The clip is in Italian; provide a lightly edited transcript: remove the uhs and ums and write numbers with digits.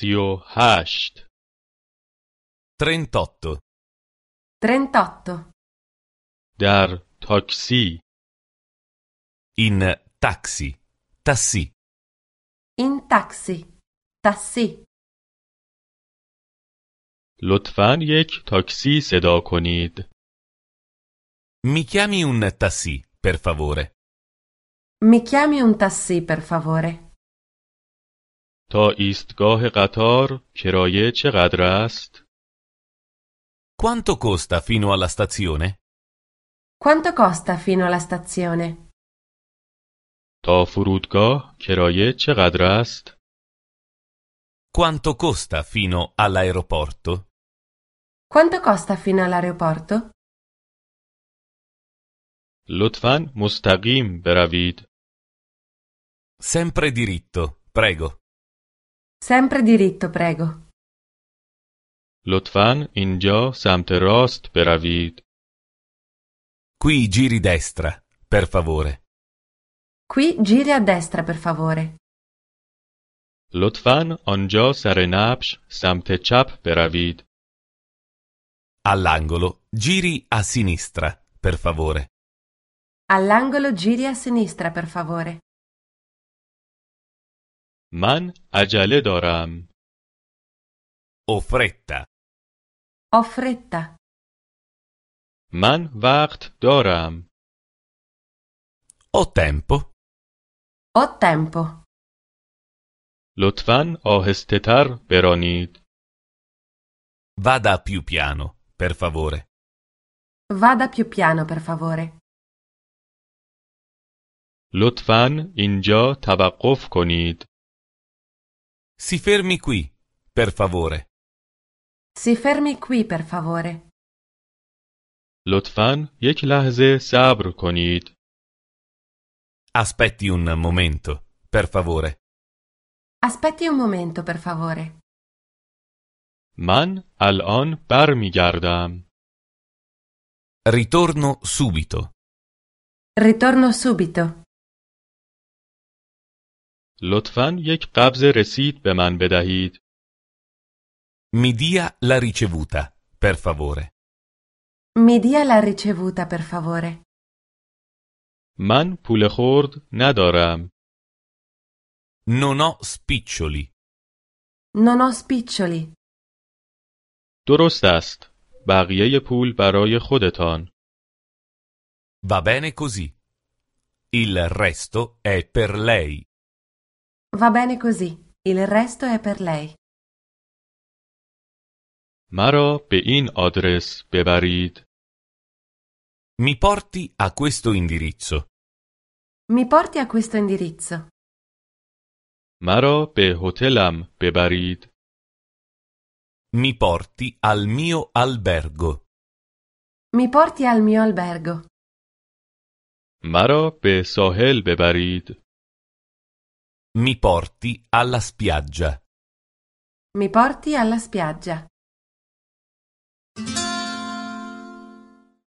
38 38. 38. در تاکسی In taxi. Taxi. In taxi. Taxi. لطفاً یک تاکسی صدا کنید. Mi chiami un taxi, per favore? Mi chiami un taxi, per favore? تا ایستگاه قطار کرایه چقدر است؟ Quanto costa fino alla stazione? Quanto costa fino alla stazione? تا فرودگاه کرایه چقدر است؟ Quanto costa fino all'aeroporto? Quanto costa fino all'aeroporto? لطفاً مستقیم بروید. Sempre diritto, prego. Sempre diritto, prego. لطفاً اینجا سمت راست بروید. Qui giri destra, per favore. Qui giri a destra, per favore. لطفاً آنجا سر نبش سمت چپ بروید. All'angolo giri a sinistra, per favore. All'angolo giri a sinistra, per favore. من عجله دارم. Ho fretta. Ho fretta. من وقت دارم. Ho tempo. Ho tempo. لطفاً آهسته تر برانید. Vada più piano, per favore. Vada più piano, per favore. لطفاً اینجا توقف کنید. Si fermi qui, per favore. Si fermi qui, per favore. لطفاً یک لحظه صبر کنید. Aspetti un momento, per favore. Aspetti un momento, per favore. من الان برمیگردم. Ritorno subito. Ritorno subito. لطفاً یک قبض رسید به من بدهید. Mi dia la ricevuta, per favore. Mi dia la ricevuta, per favore. من پول خرد ندارم. Non ho spiccioli. Non ho spiccioli. درست است. بقیه پول برای خودتان. Va bene così. Il resto è per lei. Va bene così. Il resto è per lei. مرا به این آدرس ببرید. Mi porti a questo indirizzo. Mi porti a questo indirizzo. مرا به هتلم ببرید. Mi porti al mio albergo. Mi porti al mio albergo. مرا به ساحل ببرید. Mi porti alla spiaggia. Mi porti alla spiaggia.